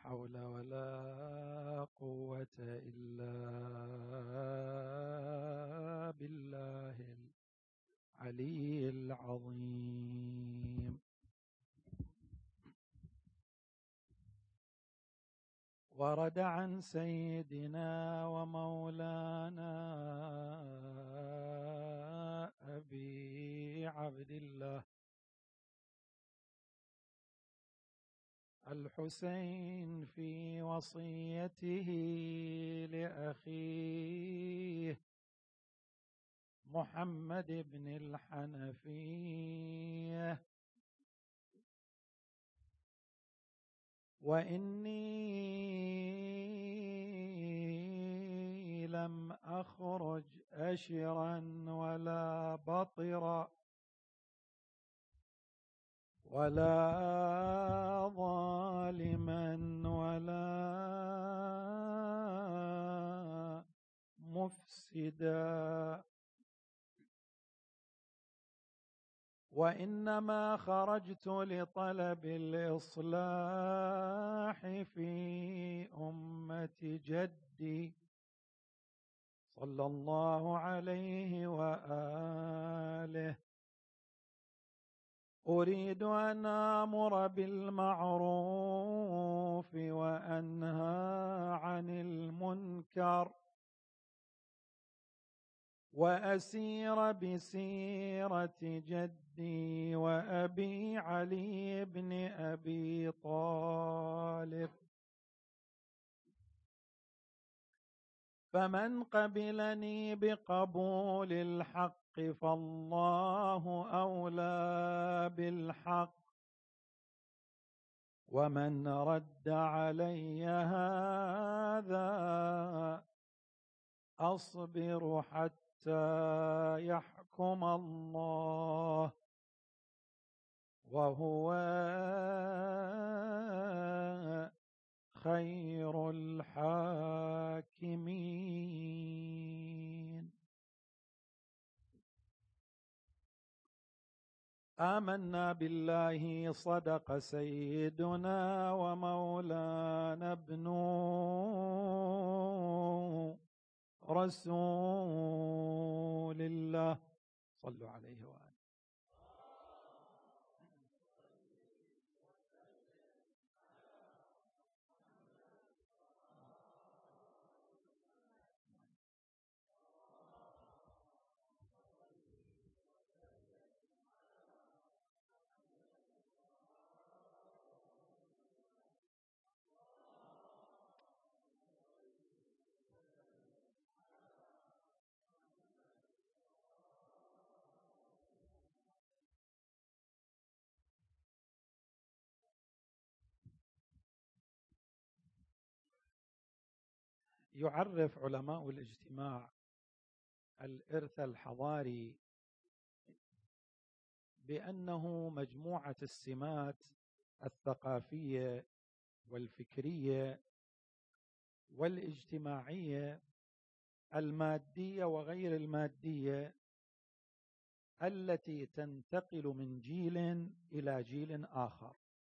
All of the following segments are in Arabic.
حول ولا قوة إلا بالله العلي العظيم. ورد عن سيدنا ومولانا أبي عبد الله الحسين في وصيته لأخيه محمد بن الحنفية: وإني لم أخرج أشرا ولا بطرا ولا ظالما ولا مفسدا، وإنما خرجت لطلب الإصلاح في أمة جدي صلى الله عليه وآله. أريد أن آمر بالمعروف وأنهى عن المنكر وأسير بسيرة جدي وأبي علي بن أبي طالب، فمن قبلني بقبول الحق فالله أولى بالحق، ومن رد علي هذا أصبر حتى يحكم الله، وهو خير الحاكمين. آمنا بالله صدق سيدنا ومولانا ابن رسول الله، صلوا عليه وآله. يعرف علماء الاجتماع الإرث الحضاري بأنه مجموعة السمات الثقافية والفكرية والاجتماعية المادية وغير المادية التي تنتقل من جيل إلى جيل آخر،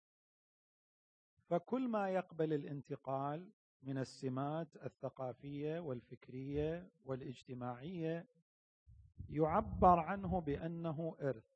فكل ما يقبل الانتقال من السمات الثقافية والفكرية والاجتماعية يعبر عنه بأنه إرث.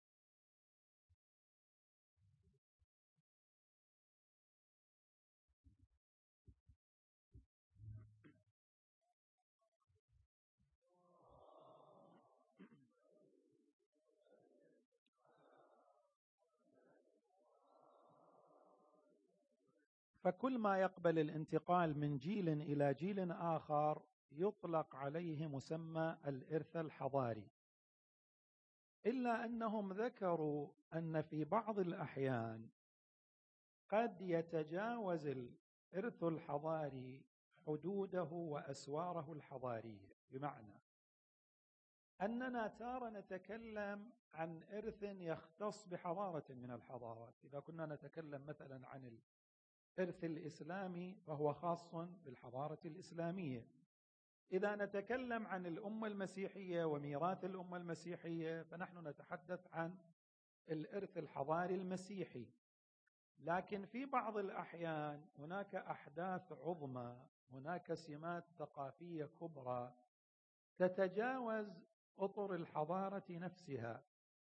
فكل ما يقبل الانتقال من جيل إلى جيل آخر يطلق عليه مسمى الإرث الحضاري، إلا أنهم ذكروا أن في بعض الأحيان قد يتجاوز الإرث الحضاري حدوده وأسواره الحضارية، بمعنى أننا تارة نتكلم عن إرث يختص بحضارة من الحضارات. إذا كنا نتكلم مثلا عن الإرث الإسلامي فهو خاص بالحضارة الإسلامية. إذا نتكلم عن الأمة المسيحية وميراث الأمة المسيحية فنحن نتحدث عن الإرث الحضاري المسيحي. لكن في بعض الأحيان هناك أحداث عظمى، هناك سمات ثقافية كبرى تتجاوز أطر الحضارة نفسها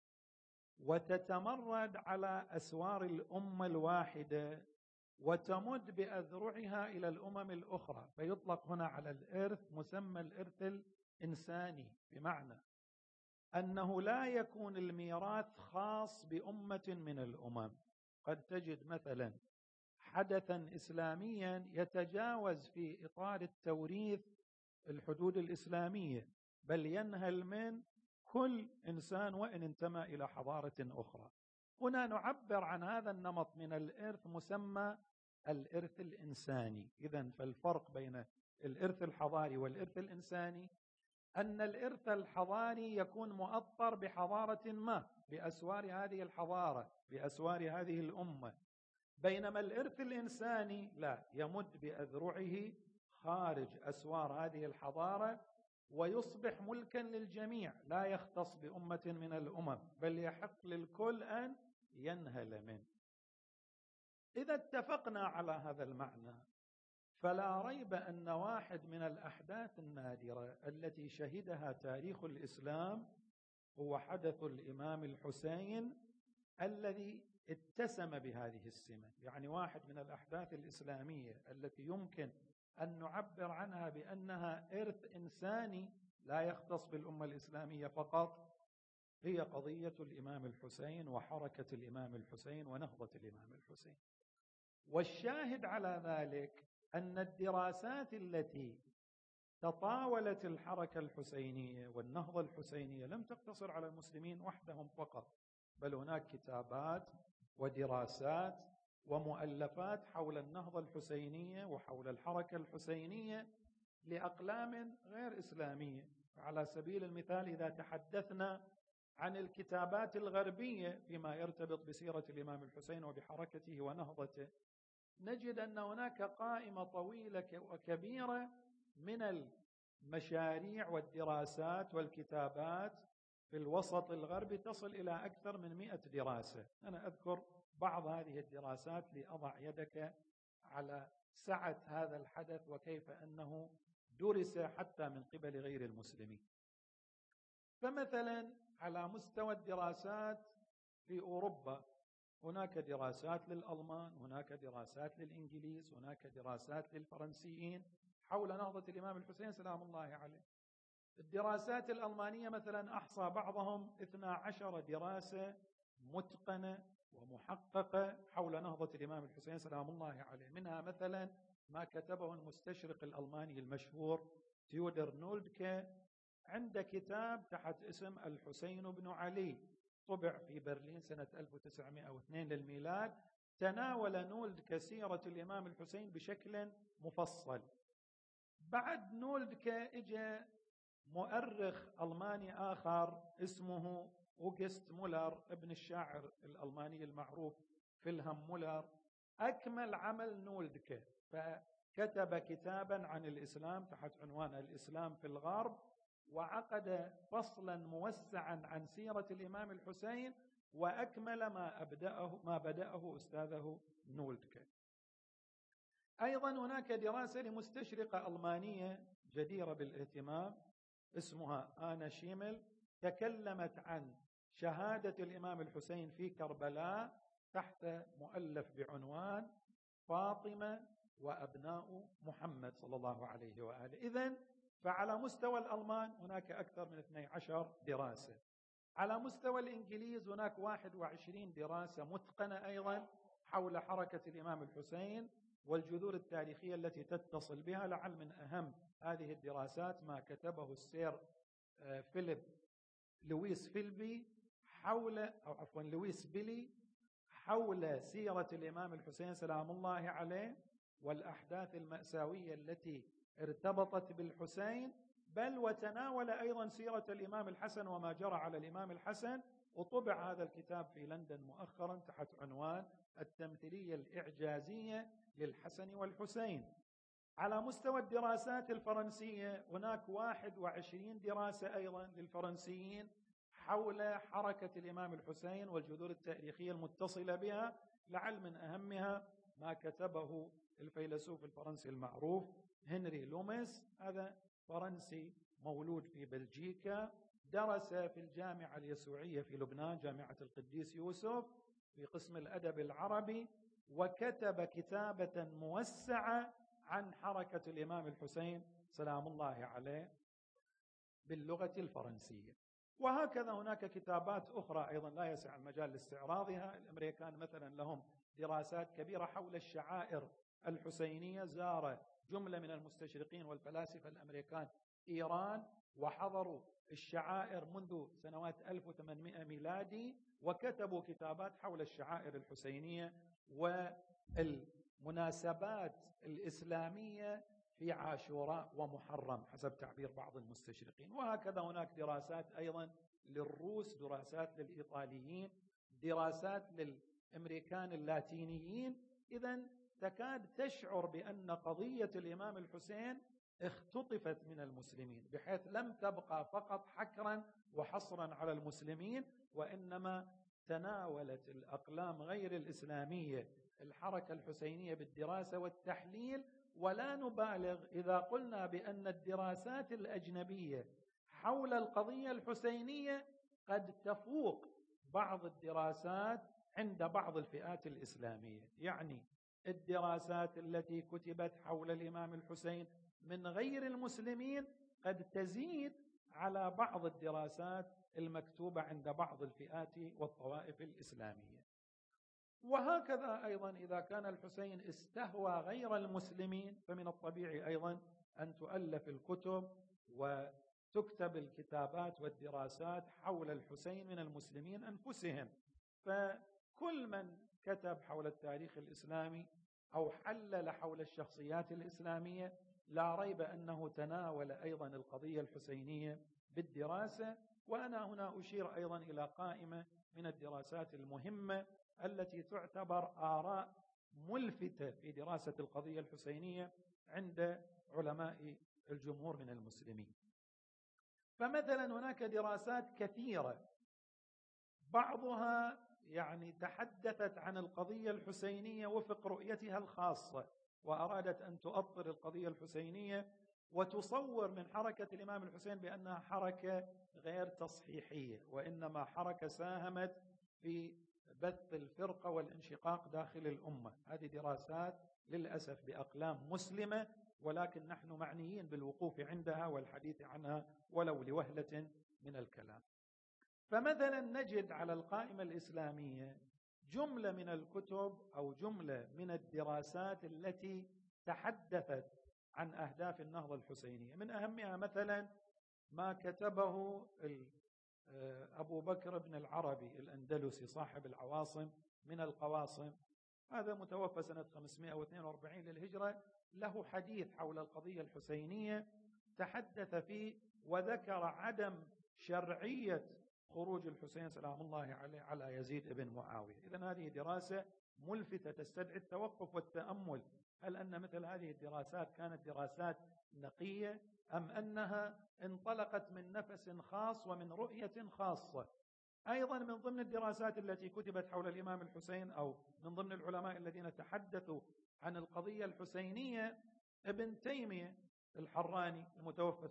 وتتمرد على أسوار الأمة الواحدة وتمد بأذرعها إلى الأمم الأخرى، فيطلق هنا على الإرث مسمى الإرث الإنساني، بمعنى أنه لا يكون الميراث خاص بأمة من الأمم. قد تجد مثلا حدثا إسلاميا يتجاوز في إطار التوريث الحدود الإسلامية، بل ينهل من كل إنسان وإن انتمى إلى حضارة أخرى. هنا نعبر عن هذا النمط من الإرث مسمى الإرث الإنساني. إذن فالفرق بين الإرث الحضاري والإرث الإنساني أن الإرث الحضاري يكون مؤطر بحضارة ما، بأسوار هذه الحضارة، بأسوار هذه الأمة، بينما الإرث الإنساني لا، يمد بأذرعه خارج أسوار هذه الحضارة ويصبح ملكا للجميع، لا يختص بأمة من الأمم، بل يحق للكل أن ينهل منه. إذا اتفقنا على هذا المعنى فلا ريب أن واحد من الأحداث النادرة التي شهدها تاريخ الإسلام هو حدث الإمام الحسين الذي اتسم بهذه السمة. يعني واحد من الأحداث الإسلامية التي يمكن أن نعبر عنها بأنها إرث إنساني لا يختص بالأمة الإسلامية فقط، هي قضية الإمام الحسين وحركة الإمام الحسين ونهضة الإمام الحسين. والشاهد على ذلك أن الدراسات التي تطاولت الحركة الحسينية والنهضة الحسينية لم تقتصر على المسلمين وحدهم فقط، بل هناك كتابات ودراسات ومؤلفات حول النهضة الحسينية وحول الحركة الحسينية لأقلام غير إسلامية. على سبيل المثال إذا تحدثنا عن الكتابات الغربية فيما يرتبط بسيرة الإمام الحسين وبحركته ونهضته، نجد أن هناك قائمة طويلة وكبيرة من المشاريع والدراسات والكتابات في الوسط الغربي تصل إلى أكثر من 100 دراسة. أنا أذكر بعض هذه الدراسات لأضع يدك على سعة هذا الحدث وكيف أنه درس حتى من قبل غير المسلمين. فمثلا على مستوى الدراسات في أوروبا هناك دراسات للألمان، هناك دراسات للإنجليز، هناك دراسات للفرنسيين حول نهضة الإمام الحسين سلام الله عليه. الدراسات الألمانية مثلا أحصى بعضهم 12 دراسة متقنة ومحققة حول نهضة الإمام الحسين سلام الله عليه. منها مثلا ما كتبه المستشرق الألماني المشهور تيودر نولدكه، عند كتاب تحت اسم الحسين بن علي، طبع في برلين سنة 1902 للميلاد. تناول نولدكه سيرة الإمام الحسين بشكل مفصل. بعد نولدكه اجى مؤرخ ألماني آخر اسمه أوغست مولر، ابن الشاعر الألماني المعروف فيلهم مولر، أكمل عمل نولدكه فكتب كتابا عن الإسلام تحت عنوان الإسلام في الغرب، وعقد فصلا موسعا عن سيرة الإمام الحسين وأكمل ما بدأه أستاذه نولدكه. أيضا هناك دراسة لمستشرقة ألمانية جديرة بالاهتمام اسمها آنا شيمل، تكلمت عن شهادة الإمام الحسين في كربلاء تحت مؤلف بعنوان فاطمة وأبناء محمد صلى الله عليه وآله. إذن فعلى مستوى الألمان هناك أكثر من 12 دراسة. على مستوى الإنجليز هناك 21 دراسة متقنة أيضا حول حركة الإمام الحسين والجذور التاريخية التي تتصل بها. لعل من أهم هذه الدراسات ما كتبه السير لويس بيلي حول سيرة الإمام الحسين سلام الله عليه والأحداث المأساوية التي ارتبطت بالحسين، بل وتناول أيضا سيرة الإمام الحسن وما جرى على الإمام الحسن. وطبع هذا الكتاب في لندن مؤخرا تحت عنوان التمثيلية الإعجازية للحسن والحسين. على مستوى الدراسات الفرنسية هناك 21 دراسة أيضا للفرنسيين حول حركة الإمام الحسين والجذور التاريخية المتصلة بها لعل من أهمها ما كتبه الفيلسوف الفرنسي المعروف هنري لوميس. هذا فرنسي مولود في بلجيكا، درس في الجامعة اليسوعية في لبنان، جامعة القديس يوسف، في قسم الأدب العربي، وكتب كتابة موسعة عن حركة الإمام الحسين سلام الله عليه باللغة الفرنسية. وهكذا هناك كتابات أخرى أيضا لا يسع المجال لاستعراضها. الأمريكان مثلا لهم دراسات كبيرة حول الشعائر الحسينية. زار جملة من المستشرقين والفلاسفة الأمريكان إيران وحضروا الشعائر منذ سنوات 1800 ميلادي، وكتبوا كتابات حول الشعائر الحسينية والمناسبات الإسلامية في عاشوراء ومحرم حسب تعبير بعض المستشرقين. وهكذا هناك دراسات أيضا للروس، دراسات للإيطاليين، دراسات للأمريكان اللاتينيين. إذن تكاد تشعر بأن قضية الإمام الحسين اختطفت من المسلمين، بحيث لم تبقى فقط حكرا وحصرا على المسلمين، وإنما تناولت الأقلام غير الإسلامية الحركة الحسينية بالدراسة والتحليل. ولا نبالغ إذا قلنا بأن الدراسات الأجنبية حول القضية الحسينية قد تفوق بعض الدراسات عند بعض الفئات الإسلامية. يعني الدراسات التي كتبت حول الإمام الحسين من غير المسلمين قد تزيد على بعض الدراسات المكتوبة عند بعض الفئات والطوائف الإسلامية. وهكذا أيضا إذا كان الحسين استهوى غير المسلمين، فمن الطبيعي أيضا أن تؤلف الكتب وتكتب الكتابات والدراسات حول الحسين من المسلمين أنفسهم. فكل من كتب حول التاريخ الإسلامي أو حلل حول الشخصيات الإسلامية لا ريب أنه تناول أيضا القضية الحسينية بالدراسة. وأنا هنا أشير أيضا إلى قائمة من الدراسات المهمة التي تعتبر آراء ملفتة في دراسة القضية الحسينية عند علماء الجمهور من المسلمين. فمثلا هناك دراسات كثيرة بعضها يعني تحدثت عن القضية الحسينية وفق رؤيتها الخاصة، وأرادت أن تؤطر القضية الحسينية وتصور من حركة الإمام الحسين بأنها حركة غير تصحيحية، وإنما حركة ساهمت في بث الفرقة والانشقاق داخل الأمة. هذه دراسات للأسف بأقلام مسلمة، ولكن نحن معنيين بالوقوف عندها والحديث عنها ولو لوهلة من الكلام. فمثلا نجد على القائمة الإسلامية جملة من الكتب أو جملة من الدراسات التي تحدثت عن أهداف النهضة الحسينية. من أهمها مثلا ما كتبه أبو بكر بن العربي الأندلسي صاحب العواصم من القواصم، هذا متوفى سنة 542 للهجرة، له حديث حول القضية الحسينية تحدث فيه وذكر عدم شرعية خروج الحسين سلام الله عليه على يزيد بن معاوية. إذن هذه دراسة ملفتة تستدعي التوقف والتأمل. هل أن مثل هذه الدراسات كانت دراسات نقية أم أنها انطلقت من نفس خاص ومن رؤية خاصة؟ أيضا من ضمن الدراسات التي كتبت حول الإمام الحسين أو من ضمن العلماء الذين تحدثوا عن القضية الحسينية ابن تيمية الحراني المتوفى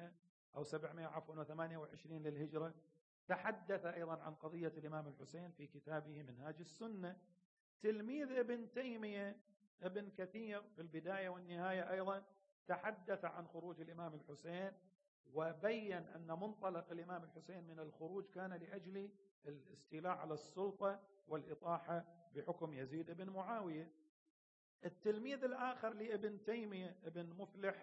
728 للهجرة، تحدث أيضا عن قضية الإمام الحسين في كتابه منهاج السنة. تلميذ ابن تيمية ابن كثير في البداية والنهاية أيضا تحدث عن خروج الإمام الحسين، وبين أن منطلق الإمام الحسين من الخروج كان لأجل الاستيلاء على السلطة والإطاحة بحكم يزيد بن معاوية. التلميذ الآخر لابن تيمية ابن مفلح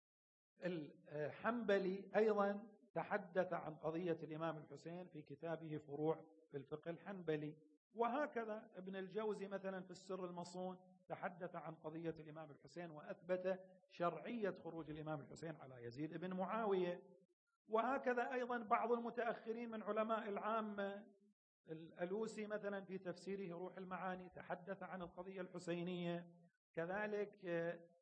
الحنبلي أيضا تحدث عن قضية الإمام الحسين في كتابه فروع في الفقه الحنبلي. وهكذا ابن الجوزي مثلا في السر المصون تحدث عن قضية الإمام الحسين وأثبت شرعية خروج الإمام الحسين على يزيد بن معاوية. وهكذا أيضا بعض المتأخرين من علماء العامة، الألوسي مثلا في تفسيره روح المعاني تحدث عن القضية الحسينية. كذلك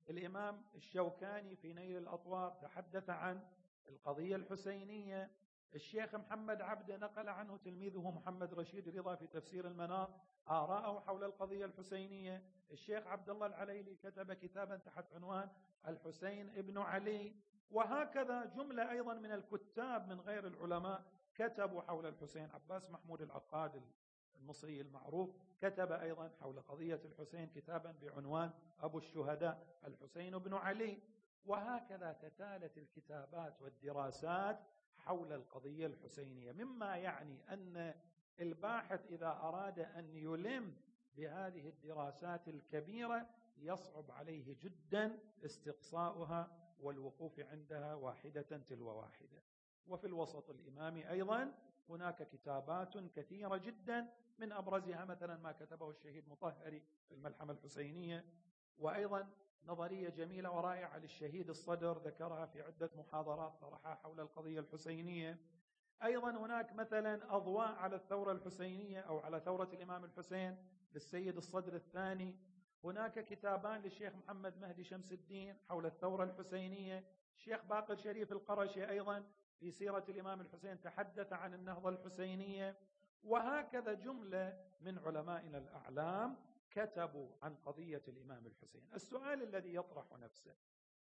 الإمام الشوكاني في نيل الأطوار تحدث عن القضية الحسينية. الشيخ محمد عبده نقل عنه تلميذه محمد رشيد رضا في تفسير المنار آراءه حول القضية الحسينية. الشيخ عبد الله العليلي كتب كتابا تحت عنوان الحسين ابن علي. وهكذا جملة أيضا من الكتاب من غير العلماء كتبوا حول الحسين. عباس محمود العقاد المصري المعروف كتب أيضا حول قضية الحسين كتابا بعنوان أبو الشهداء الحسين بن علي. وهكذا تتالت الكتابات والدراسات حول القضية الحسينية، مما يعني أن الباحث إذا أراد أن يلم بهذه الدراسات الكبيرة يصعب عليه جدا استقصاؤها والوقوف عندها واحدة تلو واحدة. وفي الوسط الإمامي أيضا هناك كتابات كثيرة جدا، من أبرزها مثلا ما كتبه الشهيد مطهري في الملحمة الحسينية، وأيضا نظرية جميلة ورائعة للشهيد الصدر ذكرها في عدة محاضرات طرحها حول القضية الحسينية. أيضا هناك مثلا أضواء على الثورة الحسينية أو على ثورة الإمام الحسين للسيد الصدر الثاني. هناك كتابان للشيخ محمد مهدي شمس الدين حول الثورة الحسينية. الشيخ باقر شريف القرشي أيضا في سيرة الإمام الحسين تحدث عن النهضة الحسينية. وهكذا جملة من علمائنا الأعلام كتبوا عن قضية الإمام الحسين. السؤال الذي يطرح نفسه،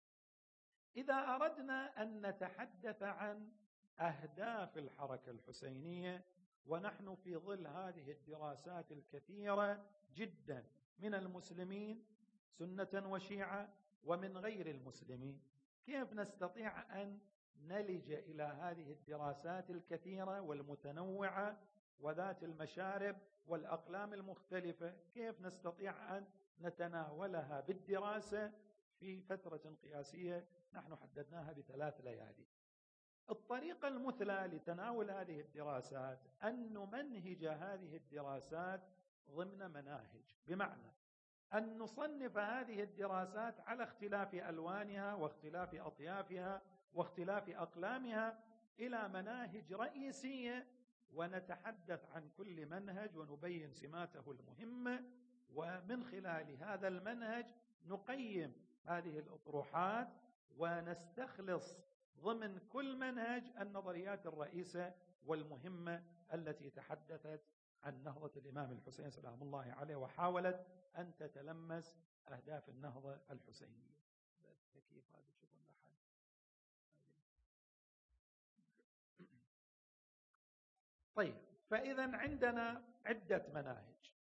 إذا أردنا أن نتحدث عن أهداف الحركة الحسينية ونحن في ظل هذه الدراسات الكثيرة جدا من المسلمين سنة وشيعة ومن غير المسلمين، كيف نستطيع أن نلج إلى هذه الدراسات الكثيرة والمتنوعة وذات المشارب والأقلام المختلفة؟ كيف نستطيع أن نتناولها بالدراسة في فترة قياسية نحن حددناها ب3 ليالي؟ الطريقة المثلى لتناول هذه الدراسات أن نمنهج هذه الدراسات ضمن مناهج، بمعنى أن نصنف هذه الدراسات على اختلاف ألوانها واختلاف أطيافها واختلاف أقلامها إلى مناهج رئيسية، ونتحدث عن كل منهج ونبين سماته المهمة، ومن خلال هذا المنهج نقيم هذه الأطروحات ونستخلص ضمن كل منهج النظريات الرئيسة والمهمة التي تحدثت عن نهضة الإمام الحسين سلام الله عليه وحاولت أن تتلمس أهداف النهضة الحسينية. طيب، فإذا عندنا عدة مناهج،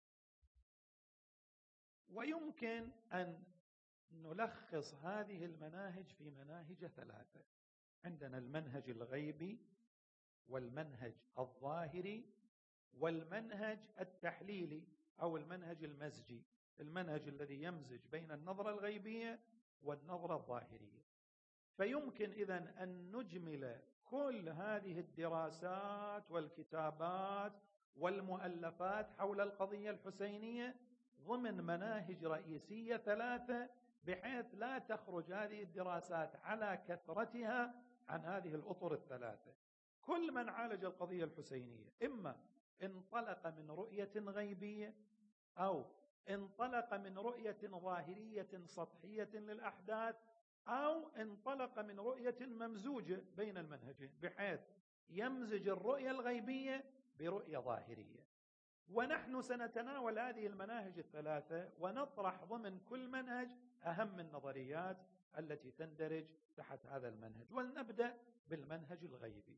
ويمكن أن نلخص هذه المناهج في مناهج 3. عندنا المنهج الغيبي والمنهج الظاهري والمنهج التحليلي أو المنهج المزجي، المنهج الذي يمزج بين النظرة الغيبية والنظرة الظاهرية. فيمكن إذن أن نجمل كل هذه الدراسات والكتابات والمؤلفات حول القضية الحسينية ضمن مناهج رئيسية 3، بحيث لا تخرج هذه الدراسات على كثرتها عن هذه الأطر 3. كل من عالج القضية الحسينية إما انطلق من رؤية غيبية أو انطلق من رؤية ظاهرية سطحية للأحداث أو انطلق من رؤية ممزوجة بين المنهجين، بحيث يمزج الرؤية الغيبية برؤية ظاهرية. ونحن سنتناول هذه المناهج 3 ونطرح ضمن كل منهج أهم النظريات التي تندرج تحت هذا المنهج. ولنبدأ بالمنهج الغيبي.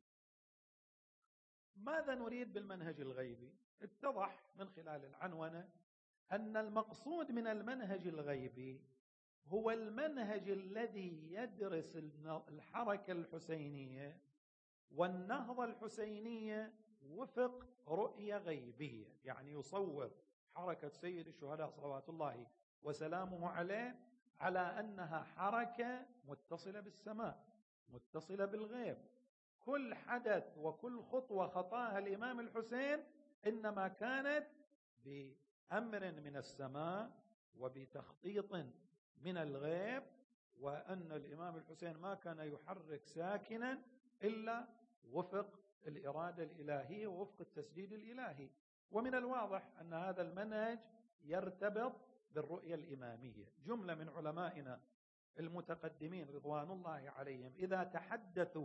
ماذا نريد بالمنهج الغيبي؟ اتضح من خلال العنونة أن المقصود من المنهج الغيبي هو المنهج الذي يدرس الحركة الحسينية والنهضة الحسينية وفق رؤية غيبية، يعني يصور حركة سيد الشهداء صلوات الله وسلامه عليه على أنها حركة متصلة بالسماء، متصلة بالغيب. كل حدث وكل خطوة خطاها الإمام الحسين إنما كانت بأمر من السماء وبتخطيط من الغيب، وأن الإمام الحسين ما كان يحرك ساكنا إلا وفق الإرادة الإلهية ووفق التسديد الإلهي. ومن الواضح أن هذا المنهج يرتبط بالرؤية الإمامية. جملة من علمائنا المتقدمين رضوان الله عليهم إذا تحدثوا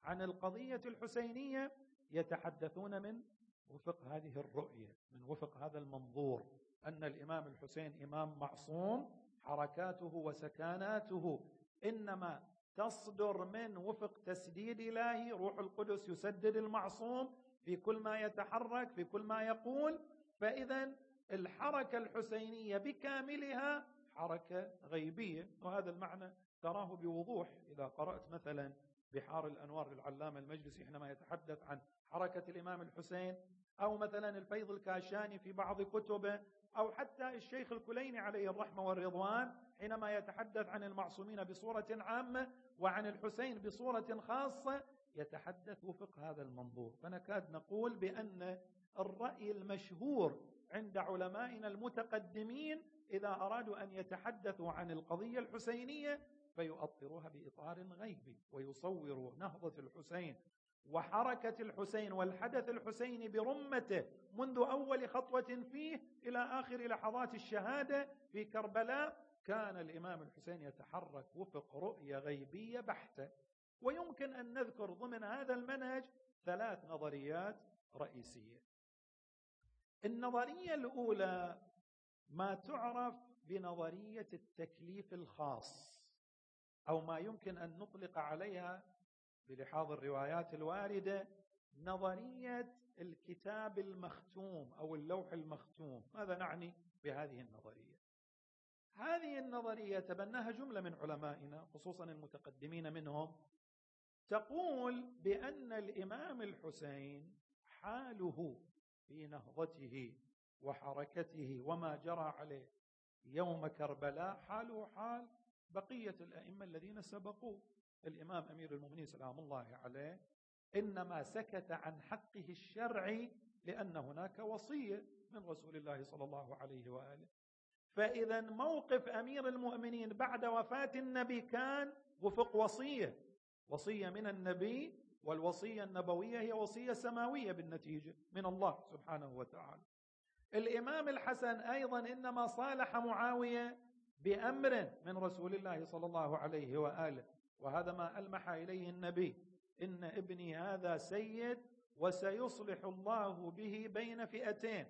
عن القضية الحسينية يتحدثون من وفق هذه الرؤية، من وفق هذا المنظور، أن الإمام الحسين إمام معصوم، حركاته وسكاناته إنما تصدر من وفق تسديد إلهي، روح القدس يسدد المعصوم في كل ما يتحرك، في كل ما يقول. فإذا الحركة الحسينية بكاملها حركة غيبية، وهذا المعنى تراه بوضوح إذا قرأت مثلا بحار الأنوار للعلامة المجلسي حينما يتحدث عن حركة الإمام الحسين، أو مثلا الفيض الكاشاني في بعض كتبه، أو حتى الشيخ الكليني عليه الرحمة والرضوان حينما يتحدث عن المعصومين بصورة عامة وعن الحسين بصورة خاصة، يتحدث وفق هذا المنظور. فنكاد نقول بأن الرأي المشهور عند علمائنا المتقدمين إذا أرادوا أن يتحدثوا عن القضية الحسينية فيؤطروها بإطار غيبي، ويصوروا نهضة الحسين وحركة الحسين والحدث الحسيني برمته منذ أول خطوة فيه إلى آخر لحظات الشهادة في كربلاء. كان الإمام الحسين يتحرك وفق رؤية غيبية بحتة. ويمكن أن نذكر ضمن هذا المنهج 3 نظريات رئيسية. النظرية الأولى ما تعرف بنظرية التكليف الخاص، أو ما يمكن أن نطلق عليها بلحاظ الروايات الواردة نظرية الكتاب المختوم أو اللوح المختوم. ماذا نعني بهذه النظرية؟ هذه النظرية تبناها جملة من علمائنا خصوصا المتقدمين منهم، تقول بأن الإمام الحسين حاله في نهضته وحركته وما جرى عليه يوم كربلاء حاله حال بقية الأئمة الذين سبقوه. الإمام أمير المؤمنين سلام الله عليه إنما سكت عن حقه الشرعي لأن هناك وصية من رسول الله صلى الله عليه وآله. فإذا موقف أمير المؤمنين بعد وفاة النبي كان وفق وصية من النبي، والوصية النبوية هي وصية سماوية بالنتيجة من الله سبحانه وتعالى. الإمام الحسن أيضا إنما صالح معاوية بأمر من رسول الله صلى الله عليه وآله، وهذا ما ألمح إليه النبي: إن ابني هذا سيد وسيصلح الله به بين فئتين.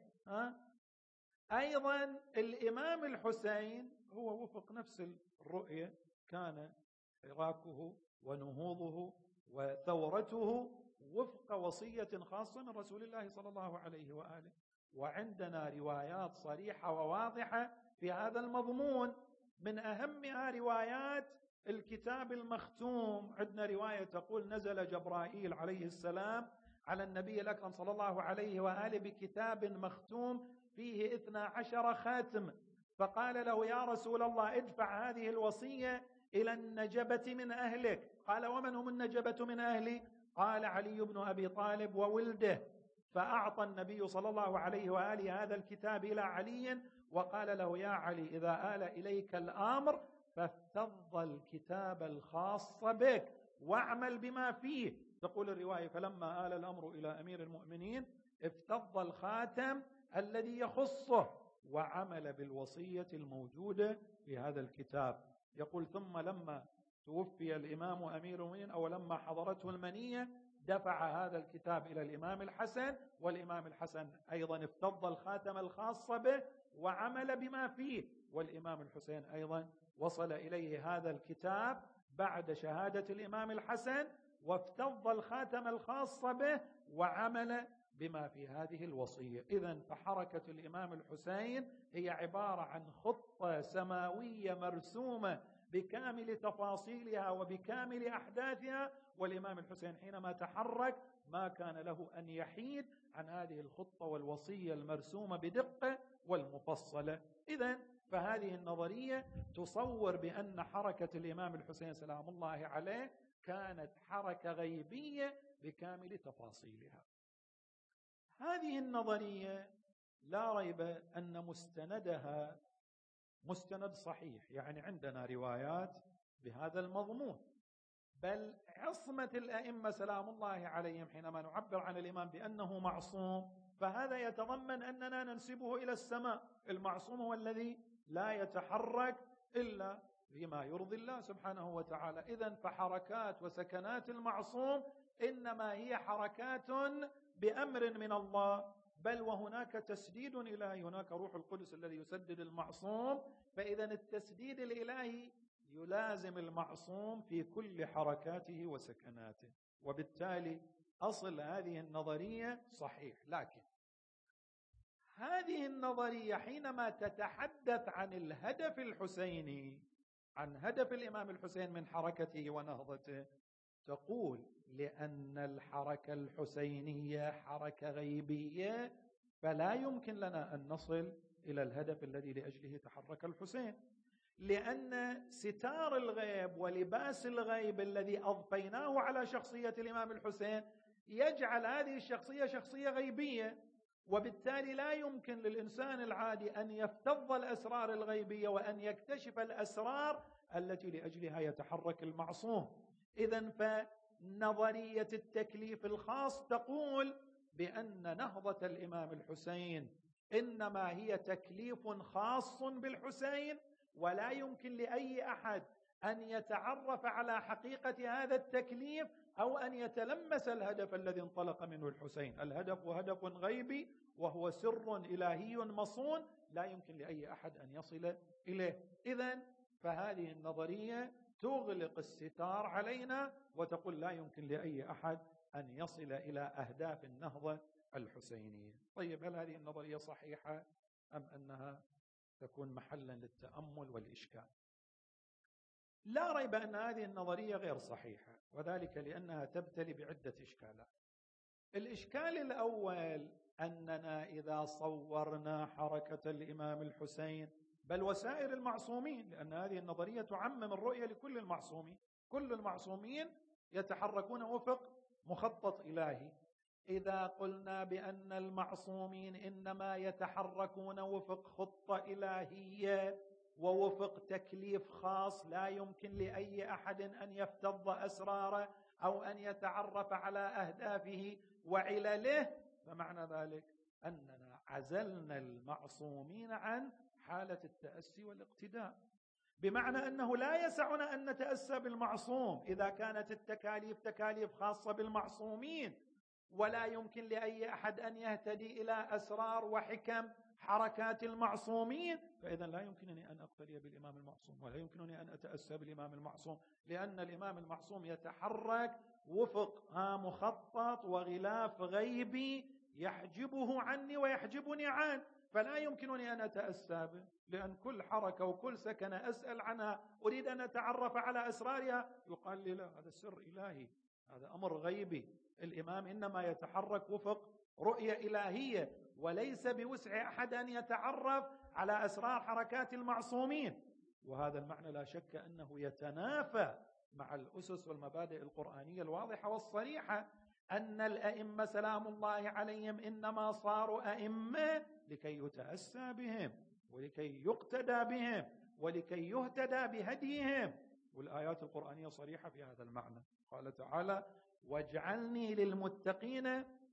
أيضا الإمام الحسين هو وفق نفس الرؤية، كان حراكه ونهوضه وثورته وفق وصية خاصة من رسول الله صلى الله عليه وآله. وعندنا روايات صريحة وواضحة في هذا المضمون، من أهمها روايات الكتاب المختوم. عندنا رواية تقول نزل جبرائيل عليه السلام على النبي الأكرم صلى الله عليه وآله بكتاب مختوم فيه 12 خاتم، فقال له: يا رسول الله ادفع هذه الوصية إلى النجبة من أهلك. قال: ومن هم النجبة من أهلي؟ قال: علي بن أبي طالب وولده. فأعطى النبي صلى الله عليه وآله هذا الكتاب إلى علي وقال له: يا علي إذا آل إليك الأمر فافتض الكتاب الخاص بك واعمل بما فيه. تقول الرواية: فلما آل الأمر إلى أمير المؤمنين افتض الخاتم الذي يخصه وعمل بالوصية الموجودة في هذا الكتاب. يقول: ثم لما توفي الإمام أمير المؤمنين أو لما حضرته المنية دفع هذا الكتاب إلى الإمام الحسن، والإمام الحسن أيضا افتض الخاتم الخاص به وعمل بما فيه، والإمام الحسين أيضا وصل إليه هذا الكتاب بعد شهادة الإمام الحسن وافتض الخاتم الخاص به وعمل بما في هذه الوصية. إذن فحركة الإمام الحسين هي عبارة عن خطة سماوية مرسومة بكامل تفاصيلها وبكامل أحداثها، والإمام الحسين حينما تحرك ما كان له أن يحيد عن هذه الخطة والوصية المرسومة بدقة والمفصلة. إذن فهذه النظرية تصور بأن حركة الإمام الحسين سلام الله عليه كانت حركة غيبية بكامل تفاصيلها. هذه النظرية لا ريب أن مستندها مستند صحيح، يعني عندنا روايات بهذا المضمون، بل عصمة الأئمة سلام الله عليهم حينما نعبر عن الإمام بأنه معصوم فهذا يتضمن أننا ننسبه إلى السماء. المعصوم هو الذي لا يتحرك إلا فيما يرضي الله سبحانه وتعالى. إذن فحركات وسكنات المعصوم إنما هي حركات بأمر من الله، بل وهناك تسديد إلهي، هناك روح القدس الذي يسدد المعصوم. فإذا التسديد الإلهي يلازم المعصوم في كل حركاته وسكناته، وبالتالي أصل هذه النظرية صحيح. لكن هذه النظرية حينما تتحدث عن الهدف الحسيني، عن هدف الإمام الحسين من حركته ونهضته، تقول لأن الحركة الحسينية حركة غيبية، فلا يمكن لنا أن نصل إلى الهدف الذي لأجله تحرك الحسين، لأن ستار الغيب ولباس الغيب الذي أضفيناه على شخصية الإمام الحسين يجعل هذه الشخصية شخصية غيبية، وبالتالي لا يمكن للإنسان العادي أن يفتض الأسرار الغيبية وأن يكتشف الأسرار التي لأجلها يتحرك المعصوم. إذن فنظرية التكليف الخاص تقول بأن نهضة الإمام الحسين إنما هي تكليف خاص بالحسين، ولا يمكن لأي أحد أن يتعرف على حقيقة هذا التكليف أو أن يتلمس الهدف الذي انطلق منه الحسين. الهدف هدف غيبي وهو سر إلهي مصون، لا يمكن لأي أحد أن يصل إليه. إذن فهذه النظرية تغلق الستار علينا وتقول لا يمكن لأي أحد أن يصل إلى أهداف النهضة الحسينية. طيب، هل هذه النظرية صحيحة أم أنها تكون محلا للتأمل والإشكال؟ لا ريب أن هذه النظرية غير صحيحة، وذلك لأنها تبتلي بعدة إشكالات. الإشكال الأول أننا إذا صورنا حركة الإمام الحسين بل وسائر المعصومين، لأن هذه النظرية تعمم الرؤية لكل المعصومين، كل المعصومين يتحركون وفق مخطط إلهي. إذا قلنا بأن المعصومين إنما يتحركون وفق خطة إلهية ووفق تكليف خاص، لا يمكن لأي أحد أن يفتض أسراره أو أن يتعرف على أهدافه وعلله، فمعنى ذلك أننا عزلنا المعصومين عن حالة التأسي والاقتداء، بمعنى أنه لا يسعنا أن نتأسى بالمعصوم إذا كانت التكاليف تكاليف خاصة بالمعصومين، ولا يمكن لأي أحد أن يهتدي إلى أسرار وحكم حركات المعصومين، فإذا لا يمكنني أن أقتدي بالإمام المعصوم ولا يمكنني أن أتأسى بالإمام المعصوم، لأن الإمام المعصوم يتحرك وفق مخطط وغلاف غيبي يحجبه عني ويحجبني عنه، فلا يمكنني أن أتأسى به، لأن كل حركة وكل سكنة أسأل عنها أريد أن أتعرف على أسرارها يقال لي لا، هذا سر إلهي، هذا أمر غيبي. الإمام إنما يتحرك وفق رؤية إلهية، وليس بوسع أحد أن يتعرف على أسرار حركات المعصومين. وهذا المعنى لا شك أنه يتنافى مع الأسس والمبادئ القرآنية الواضحة والصريحة، أن الأئمة سلام الله عليهم إنما صاروا أئمة لكي يتأسى بهم ولكي يقتدى بهم ولكي يهتدى بهديهم، والآيات القرآنية صريحة في هذا المعنى. قال تعالى: واجعلني للمتقين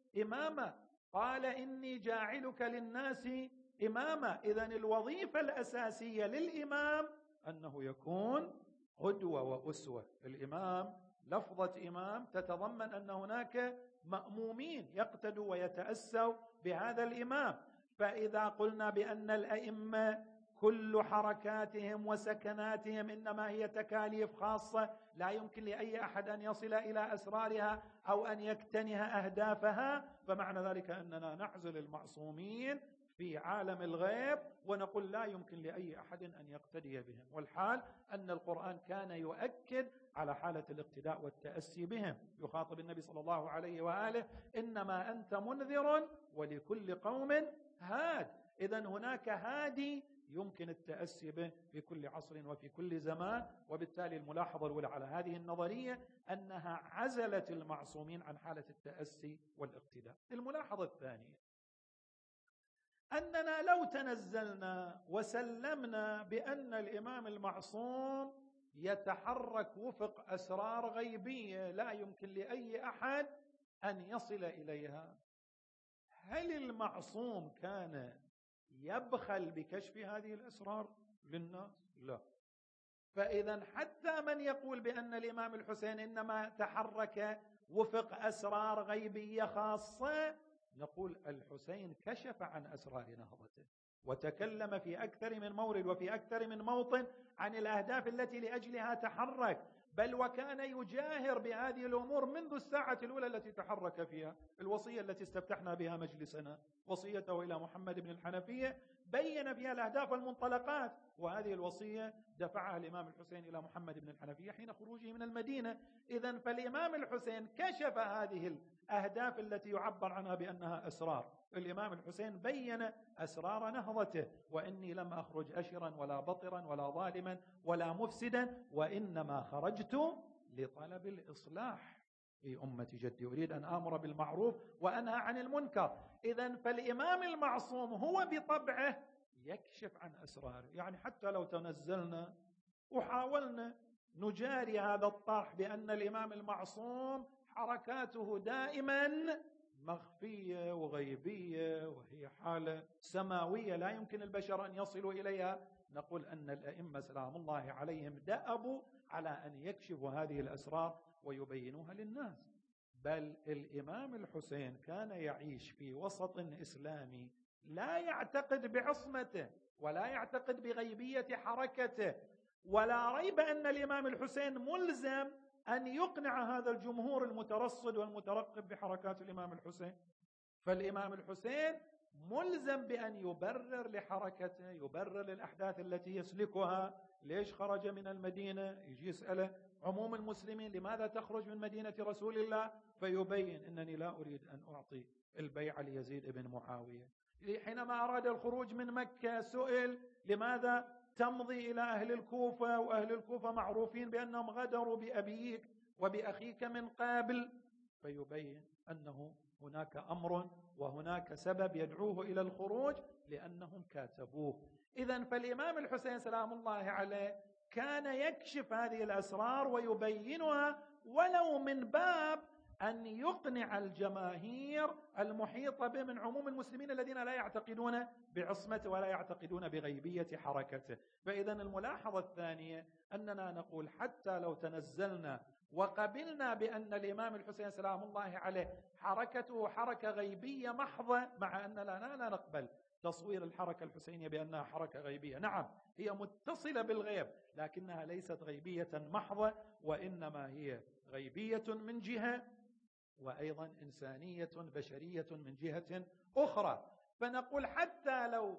إماما، قال إني جاعلك للناس إماما. إذن الوظيفة الأساسية للإمام أنه يكون قدوة وأسوة. الإمام لفظة إمام تتضمن أن هناك مأمومين يقتدوا ويتأسوا بهذا الإمام، فإذا قلنا بأن الأئمة كل حركاتهم وسكناتهم إنما هي تكاليف خاصة لا يمكن لأي أحد أن يصل إلى أسرارها أو أن يكتنها أهدافها، فمعنى ذلك أننا نعزل المعصومين في عالم الغيب ونقول لا يمكن لأي أحد أن يقتدي بهم، والحال أن القرآن كان يؤكد على حالة الاقتداء والتأسي بهم. يخاطب النبي صلى الله عليه وآله: إنما أنت منذر ولكل قوم هاد. إذن هناك هادي يمكن التأسي به في كل عصر وفي كل زمان، وبالتالي الملاحظة الأولى على هذه النظرية أنها عزلت المعصومين عن حالة التأسي والاقتداء. الملاحظة الثانية أننا لو تنزلنا وسلمنا بأن الإمام المعصوم يتحرك وفق أسرار غيبية لا يمكن لأي أحد أن يصل إليها، هل المعصوم كان يبخل بكشف هذه الأسرار للناس؟ لا، فإذا حتى من يقول بأن الإمام الحسين إنما تحرك وفق أسرار غيبية خاصة، نقول الحسين كشف عن أسرار نهضته وتكلم في أكثر من مورد وفي أكثر من موطن عن الأهداف التي لأجلها تحرك، بل وكان يجاهر بهذه الأمور منذ الساعة الأولى التي تحرك فيها. الوصية التي استفتحنا بها مجلسنا وصيته إلى محمد بن الحنفية بين فيها الأهداف والمنطلقات، وهذه الوصية دفعها الإمام الحسين إلى محمد بن الحنفية حين خروجه من المدينة. إذن فالإمام الحسين كشف هذه الأهداف التي يعبر عنها بأنها أسرار. الإمام الحسين بين أسرار نهضته: وإني لم أخرج أشرا ولا بطرا ولا ظالما ولا مفسدا، وإنما خرجت لطلب الإصلاح في أمة جدي، أريد أن آمر بالمعروف وأنهى عن المنكر. إذن فالإمام المعصوم هو بطبعه يكشف عن أسراره. يعني حتى لو تنزلنا وحاولنا نجاري هذا الطرح بأن الإمام المعصوم حركاته دائما مخفية وغيبية وهي حالة سماوية لا يمكن البشر أن يصلوا إليها، نقول أن الأئمة سلام الله عليهم دأبوا على أن يكشفوا هذه الأسرار ويبينوها للناس. بل الإمام الحسين كان يعيش في وسط إسلامي لا يعتقد بعصمته ولا يعتقد بغيبية حركته، ولا ريب أن الإمام الحسين ملزم أن يقنع هذا الجمهور المترصد والمترقب بحركات الإمام الحسين. فالإمام الحسين ملزم بأن يبرر لحركته، يبرر للأحداث التي يسلكها. ليش خرج من المدينة؟ يجي يسأله عموم المسلمين: لماذا تخرج من مدينة رسول الله؟ فيبين: إنني لا أريد أن أعطي البيعة ليزيد بن معاوية. حينما أراد الخروج من مكة سئل: لماذا تمضي إلى أهل الكوفة؟ وأهل الكوفة معروفين بأنهم غدروا بأبيك وبأخيك من قبل. فيبين أنه هناك أمر وهناك سبب يدعوه إلى الخروج لأنهم كاتبوه. إذن فالإمام الحسين سلام الله عليه كان يكشف هذه الأسرار ويبينها، ولو من باب أن يقنع الجماهير المحيطة به من عموم المسلمين الذين لا يعتقدون بعصمته ولا يعتقدون بغيبية حركته. فإذا الملاحظة الثانية أننا نقول حتى لو تنزلنا وقبلنا بأن الإمام الحسين سلام الله عليه حركته حركة غيبية محضة، مع أننا لا نقبل تصوير الحركة الحسينية بأنها حركة غيبية. نعم، هي متصلة بالغيب لكنها ليست غيبية محضة، وإنما هي غيبية من جهة وأيضا إنسانية بشرية من جهة أخرى. فنقول حتى لو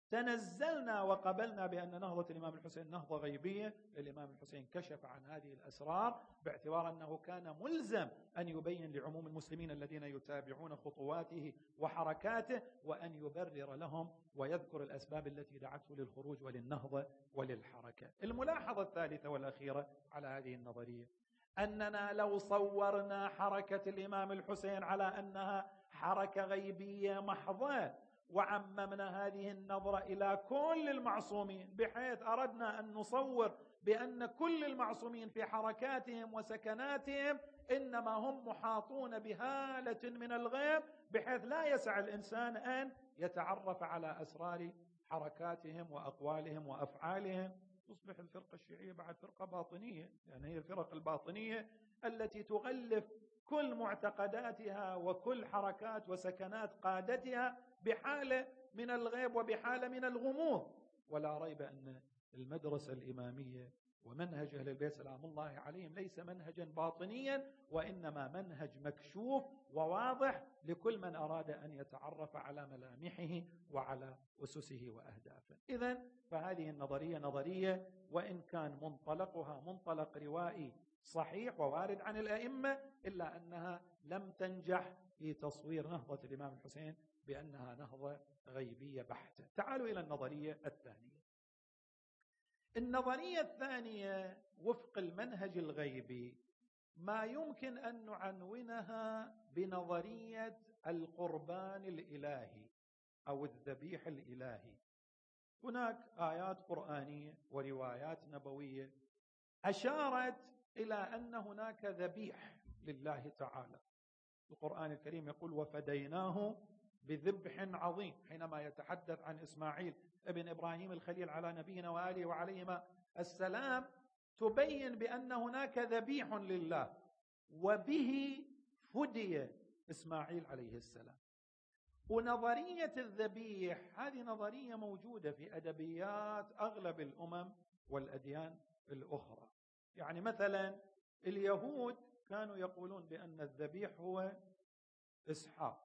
تنزلنا وقبلنا بأن نهضة الإمام الحسين نهضة غيبية، الإمام الحسين كشف عن هذه الأسرار باعتبار أنه كان ملزم أن يبين لعموم المسلمين الذين يتابعون خطواته وحركاته وأن يبرر لهم ويذكر الأسباب التي دعته للخروج وللنهضة وللحركة. الملاحظة الثالثة والأخيرة على هذه النظرية أننا لو صورنا حركة الإمام الحسين على أنها حركة غيبية محضة وعممنا هذه النظرة إلى كل المعصومين، بحيث أردنا أن نصور بأن كل المعصومين في حركاتهم وسكناتهم إنما هم محاطون بهالة من الغيب، بحيث لا يسع الإنسان أن يتعرف على أسرار حركاتهم وأقوالهم وأفعالهم، تصبح الفرقة الشيعية بعد فرقة باطنية، يعني هي الفرق الباطنية التي تغلف كل معتقداتها وكل حركات وسكنات قادتها بحالة من الغيب وبحالة من الغموض. ولا ريب أن المدرسة الإمامية ومنهج أهل البيت سلام الله عليهم ليس منهجا باطنيا، وإنما منهج مكشوف وواضح لكل من أراد أن يتعرف على ملامحه وعلى أسسه وأهدافه. إذن فهذه النظرية نظرية وإن كان منطلقها منطلق روائي صحيح ووارد عن الأئمة، إلا أنها لم تنجح في تصوير نهضة الإمام الحسين بأنها نهضة غيبية بحتة. تعالوا إلى النظرية الثانية. النظرية الثانية وفق المنهج الغيبي ما يمكن أن نعنونها بنظرية القربان الإلهي أو الذبيح الإلهي. هناك آيات قرآنية وروايات نبوية أشارت إلى أن هناك ذبيح لله تعالى. القرآن الكريم يقول: وفديناه بذبح عظيم، حينما يتحدث عن إسماعيل ابن إبراهيم الخليل على نبينا وآله وعليهما السلام، تبين بأن هناك ذبيح لله وبه فدي إسماعيل عليه السلام. ونظرية الذبيح هذه نظرية موجودة في أدبيات أغلب الأمم والأديان الأخرى. يعني مثلا اليهود كانوا يقولون بأن الذبيح هو إسحاق،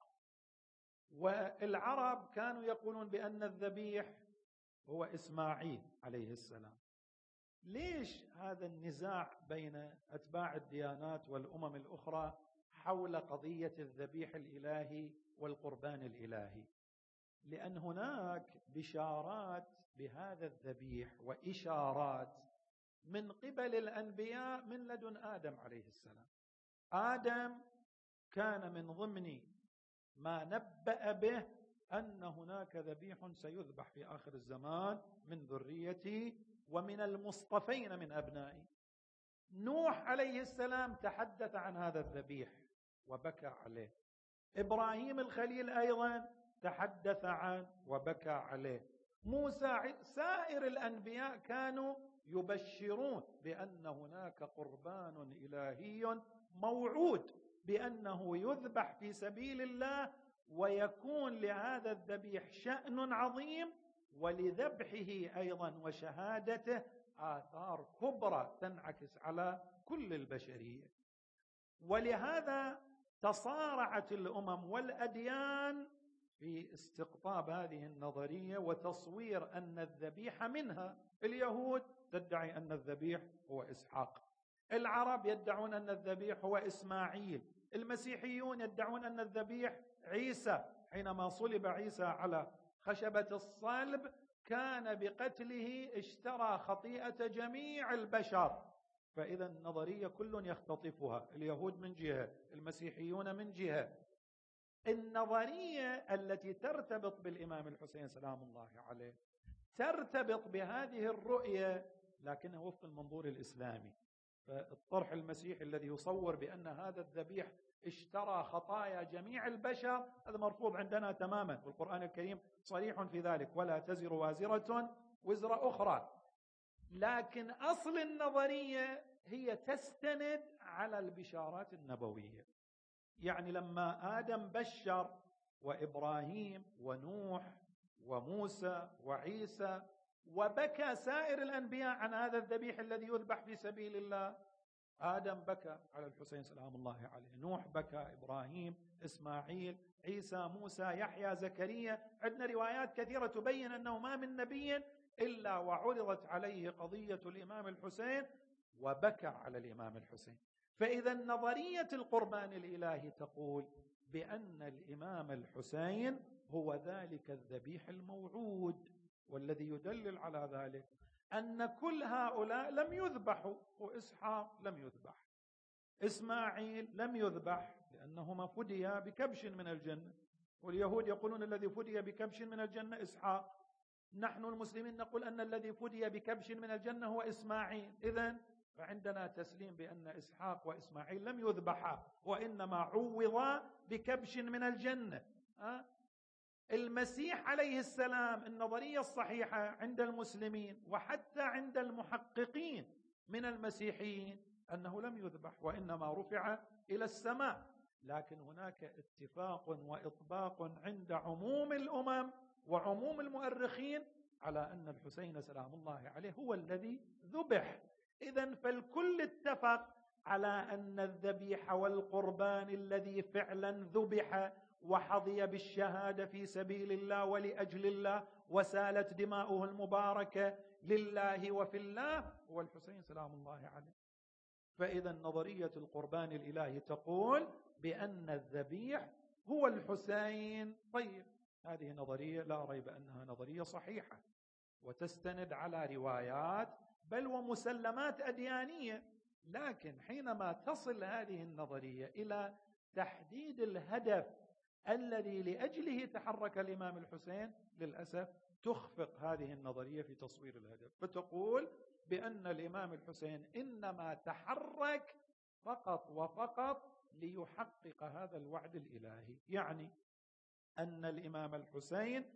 والعرب كانوا يقولون بأن الذبيح هو إسماعيل عليه السلام. ليش هذا النزاع بين أتباع الديانات والأمم الأخرى حول قضية الذبيح الإلهي والقربان الإلهي؟ لأن هناك بشارات بهذا الذبيح وإشارات من قبل الأنبياء من لدن آدم عليه السلام. آدم كان من ضمن ما نبأ به أن هناك ذبيح سيذبح في آخر الزمان من ذريتي ومن المصطفين من أبنائي. نوح عليه السلام تحدث عن هذا الذبيح وبكى عليه. إبراهيم الخليل أيضا تحدث عنه وبكى عليه. موسى، سائر الأنبياء كانوا يبشرون بأن هناك قربان إلهي موعود بأنه يذبح في سبيل الله، ويكون لهذا الذبيح شأن عظيم، ولذبحه أيضا وشهادته آثار كبرى تنعكس على كل البشرية. ولهذا تصارعت الأمم والأديان في استقطاب هذه النظرية وتصوير أن الذبيح منها. اليهود تدعي أن الذبيح هو إسحاق، العرب يدعون أن الذبيح هو إسماعيل، المسيحيون يدعون أن الذبيح عيسى. حينما صلب عيسى على خشبة الصلب كان بقتله اشترى خطيئة جميع البشر. فإذا النظرية كل يختطفها، اليهود من جهة، المسيحيون من جهة. النظرية التي ترتبط بالإمام الحسين سلام الله عليه ترتبط بهذه الرؤية لكنها وفق المنظور الإسلامي. فالطرح المسيحي الذي يصور بأن هذا الذبيح اشترى خطايا جميع البشر هذا مرفوض عندنا تماما، والقرآن الكريم صريح في ذلك: ولا تزر وازرة وزر أخرى. لكن أصل النظرية هي تستند على البشارات النبوية. يعني لما آدم بشر وإبراهيم ونوح وموسى وعيسى، وبكى سائر الأنبياء عن هذا الذبيح الذي يذبح في سبيل الله. آدم بكى على الحسين سلام الله عليه، نوح بكى، إبراهيم، إسماعيل، عيسى، موسى، يحيى، زكريا. عندنا روايات كثيرة تبين أنه ما من نبي إلا وعرضت عليه قضية الإمام الحسين وبكى على الإمام الحسين. فإذا نظرية القربان الإلهي تقول بأن الإمام الحسين هو ذلك الذبيح الموعود، والذي يدلل على ذلك أن كل هؤلاء لم يذبحوا. وإسحاق لم يذبح، إسماعيل لم يذبح لأنهما فديا بكبش من الجنة، واليهود يقولون الذي فدي بكبش من الجنة إسحاق. نحن المسلمين نقول أن الذي فدي بكبش من الجنة هو إسماعيل. إذن فعندنا تسليم بأن إسحاق وإسماعيل لم يذبحا وإنما عوضا بكبش من الجنة. المسيح عليه السلام النظرية الصحيحة عند المسلمين وحتى عند المحققين من المسيحيين أنه لم يذبح وإنما رفع إلى السماء. لكن هناك اتفاق وإطباق عند عموم الأمم وعموم المؤرخين على أن الحسين سلام الله عليه هو الذي ذبح. إذن فالكل اتفق على أن الذبيح والقربان الذي فعلا ذبح وحظي بالشهادة في سبيل الله ولأجل الله وسالت دماؤه المباركة لله وفي الله هو الحسين سلام الله عليه. فإذا نظرية القربان الإلهي تقول بأن الذبيح هو الحسين. طيب، هذه نظرية لا ريب أنها نظرية صحيحة وتستند على روايات بل ومسلمات أديانية. لكن حينما تصل هذه النظرية إلى تحديد الهدف الذي لأجله تحرك الإمام الحسين، للأسف تخفق هذه النظرية في تصوير الهدف، فتقول بأن الإمام الحسين إنما تحرك فقط وفقط ليحقق هذا الوعد الإلهي. يعني أن الإمام الحسين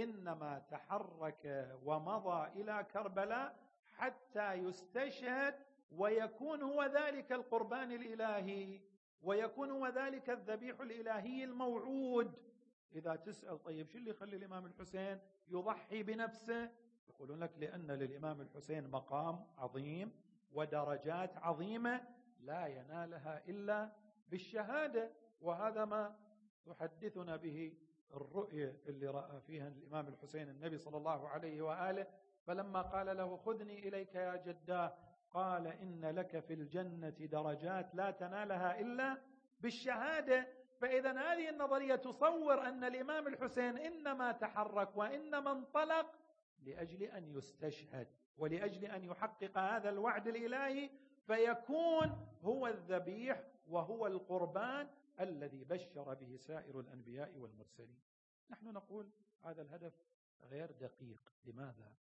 إنما تحرك ومضى إلى كربلاء حتى يستشهد ويكون هو ذلك القربان الإلهي، ويكون هو ذلك الذبيح الإلهي الموعود. إذا تسأل طيب شو اللي يخلي الإمام الحسين يضحي بنفسه؟ يقولون لك لأن للإمام الحسين مقام عظيم ودرجات عظيمة لا ينالها إلا بالشهادة، وهذا ما تحدثنا به الرؤية اللي رأى فيها الإمام الحسين النبي صلى الله عليه وآله، فلما قال له خذني إليك يا جداه قال إن لك في الجنة درجات لا تنالها إلا بالشهادة. فإذا هذه النظرية تصور أن الإمام الحسين إنما تحرك وإنما انطلق لأجل أن يستشهد ولأجل أن يحقق هذا الوعد الإلهي، فيكون هو الذبيح وهو القربان الذي بشر به سائر الأنبياء والمرسلين. نحن نقول هذا الهدف غير دقيق. لماذا؟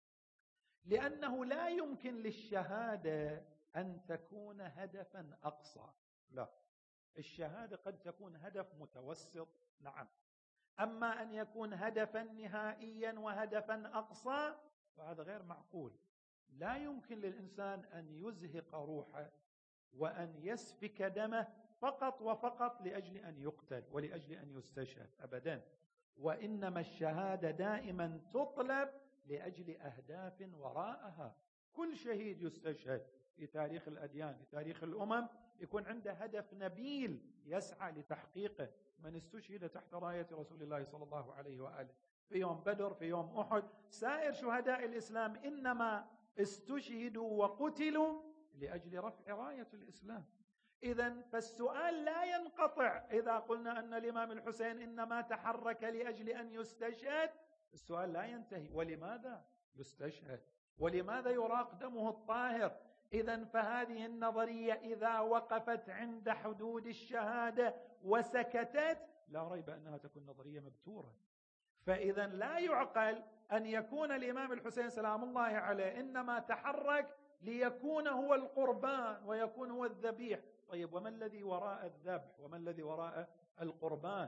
لأنه لا يمكن للشهادة أن تكون هدفا أقصى، لا، الشهادة قد تكون هدف متوسط، نعم، أما أن يكون هدفا نهائيا وهدفا أقصى فهذا غير معقول. لا يمكن للإنسان أن يزهق روحه وأن يسفك دمه فقط وفقط لأجل أن يقتل ولأجل أن يستشهد، أبدا. وإنما الشهادة دائما تطلب لأجل أهداف وراءها. كل شهيد يستشهد في تاريخ الأديان في تاريخ الأمم يكون عنده هدف نبيل يسعى لتحقيقه. من استشهد تحت راية رسول الله صلى الله عليه وآله في يوم بدر، في يوم أحد، سائر شهداء الإسلام إنما استشهدوا وقتلوا لأجل رفع راية الإسلام. إذن فالسؤال لا ينقطع إذا قلنا أن الإمام الحسين إنما تحرك لأجل أن يستشهد، السؤال لا ينتهي. ولماذا يستشهد؟ ولماذا يراق دمه الطاهر؟ إذن فهذه النظرية إذا وقفت عند حدود الشهادة وسكتت لا ريب أنها تكون نظرية مبتورة. فإذا لا يعقل أن يكون الإمام الحسين سلام الله عليه إنما تحرك ليكون هو القربان ويكون هو الذبيح. طيب وما الذي وراء الذبح وما الذي وراء القربان؟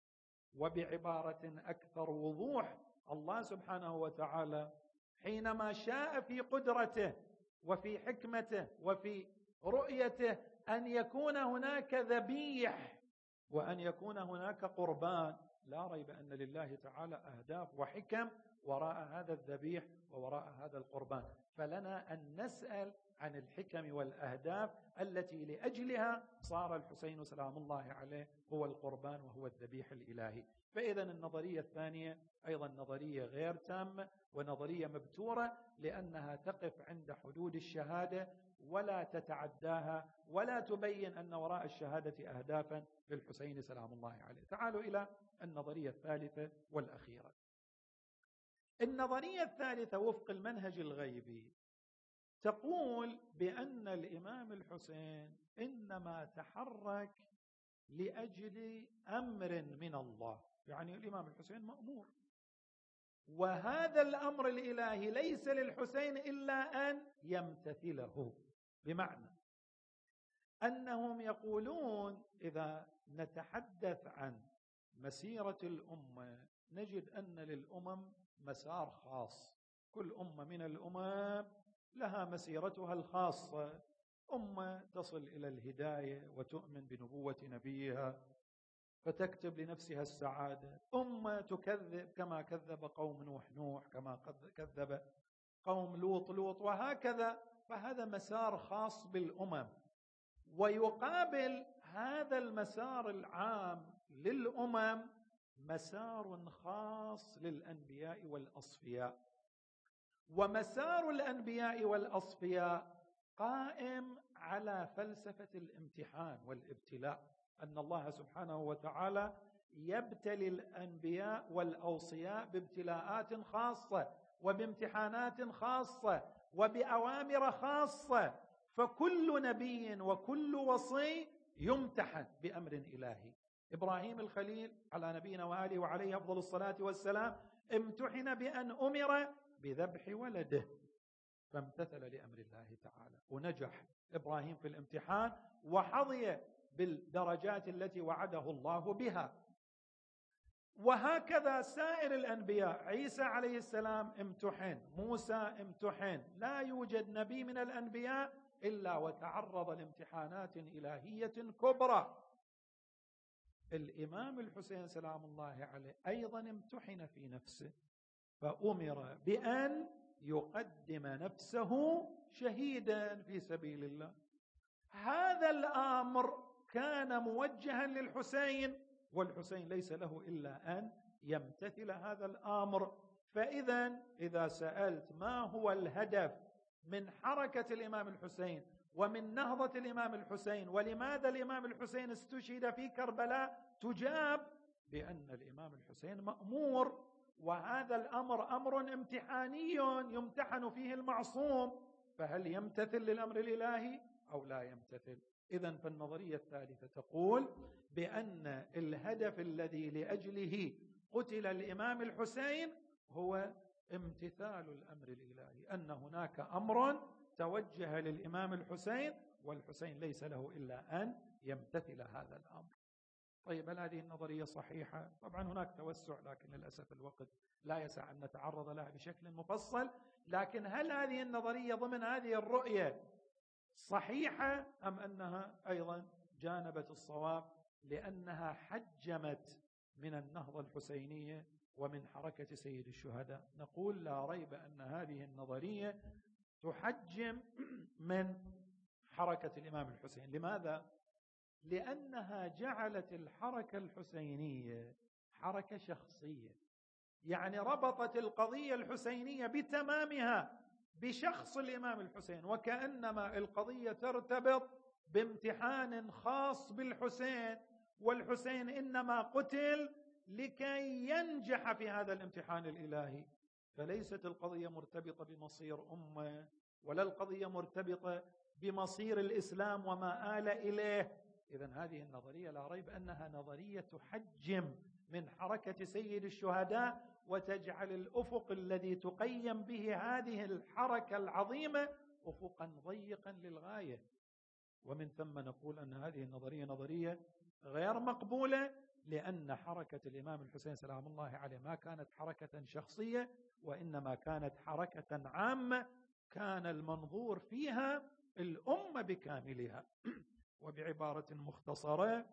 وبعبارة أكثر وضوح، الله سبحانه وتعالى حينما شاء في قدرته وفي حكمته وفي رؤيته أن يكون هناك ذبيح وأن يكون هناك قربان، لا ريب أن لله تعالى أهداف وحكم وراء هذا الذبيح ووراء هذا القربان. فلنا أن نسأل عن الحكم والأهداف التي لأجلها صار الحسين سلام الله عليه هو القربان وهو الذبيح الإلهي. فإذا النظرية الثانية أيضا نظرية غير تامة ونظرية مبتورة، لأنها تقف عند حدود الشهادة ولا تتعداها ولا تبين أن وراء الشهادة أهدافا للحسين سلام الله عليه. تعالوا إلى النظرية الثالثة والأخيرة. النظرية الثالثة وفق المنهج الغيبي تقول بأن الإمام الحسين إنما تحرك لأجل أمر من الله، يعني الإمام الحسين مأمور، وهذا الأمر الإلهي ليس للحسين إلا أن يمتثله. بمعنى أنهم يقولون إذا نتحدث عن مسيرة الأمة نجد أن للأمم مسار خاص، كل أمة من الأمم لها مسيرتها الخاصة. أمة تصل إلى الهداية وتؤمن بنبوة نبيها فتكتب لنفسها السعادة، أمة تكذب كما كذب قوم نوح كما كذب قوم لوط، وهكذا. فهذا مسار خاص بالأمم، ويقابل هذا المسار العام للأمم مسار خاص للأنبياء والأصفياء. ومسار الأنبياء والأصفياء قائم على فلسفة الامتحان والابتلاء، أن الله سبحانه وتعالى يبتلي الأنبياء والأوصياء بابتلاءات خاصة وبامتحانات خاصة وبأوامر خاصة. فكل نبي وكل وصي يمتحن بأمر إلهي. إبراهيم الخليل على نبينا وآله وعليه أفضل الصلاة والسلام امتحن بأن أمر بذبح ولده فامتثل لأمر الله تعالى ونجح إبراهيم في الامتحان وحظي بالدرجات التي وعده الله بها. وهكذا سائر الأنبياء، عيسى عليه السلام امتحن، موسى امتحن، لا يوجد نبي من الأنبياء إلا وتعرض لامتحانات إلهية كبرى. الإمام الحسين سلام الله عليه أيضا امتحن في نفسه، فأمر بأن يقدم نفسه شهيدا في سبيل الله. هذا الأمر كان موجها للحسين، والحسين ليس له إلا أن يمتثل هذا الأمر. فإذا سألت ما هو الهدف من حركة الإمام الحسين ومن نهضة الإمام الحسين، ولماذا الإمام الحسين استشهد في كربلاء، تجاب بأن الإمام الحسين مأمور، وهذا الأمر أمر امتحاني يمتحن فيه المعصوم، فهل يمتثل للأمر الإلهي أو لا يمتثل؟ إذن فالنظرية الثالثة تقول بأن الهدف الذي لأجله قتل الإمام الحسين هو امتثال الأمر الإلهي، أن هناك أمر توجه للإمام الحسين والحسين ليس له إلا أن يمتثل هذا الأمر. طيب، هل هذه النظرية صحيحة؟ طبعا هناك توسع، لكن للأسف الوقت لا يسع أن نتعرض لها بشكل مفصل. لكن هل هذه النظرية ضمن هذه الرؤية صحيحة أم أنها أيضا جانبت الصواب، لأنها حجمت من النهضة الحسينية ومن حركة سيد الشهداء؟ نقول لا ريب أن هذه النظرية تحجم من حركة الإمام الحسين. لماذا؟ لأنها جعلت الحركة الحسينية حركة شخصية، يعني ربطت القضية الحسينية بتمامها بشخص الإمام الحسين، وكأنما القضية ترتبط بامتحان خاص بالحسين، والحسين إنما قتل لكي ينجح في هذا الامتحان الإلهي. فليست القضية مرتبطة بمصير أمة، ولا القضية مرتبطة بمصير الإسلام وما آل إليه. إذن هذه النظرية لا ريب أنها نظرية تحجم من حركة سيد الشهداء، وتجعل الأفق الذي تقيم به هذه الحركة العظيمة أفقا ضيقا للغاية. ومن ثم نقول أن هذه النظرية نظرية غير مقبولة، لأن حركة الإمام الحسين سلام الله عليه ما كانت حركة شخصية، وإنما كانت حركة عامة كان المنظور فيها الأمة بكاملها. وبعبارة مختصرة،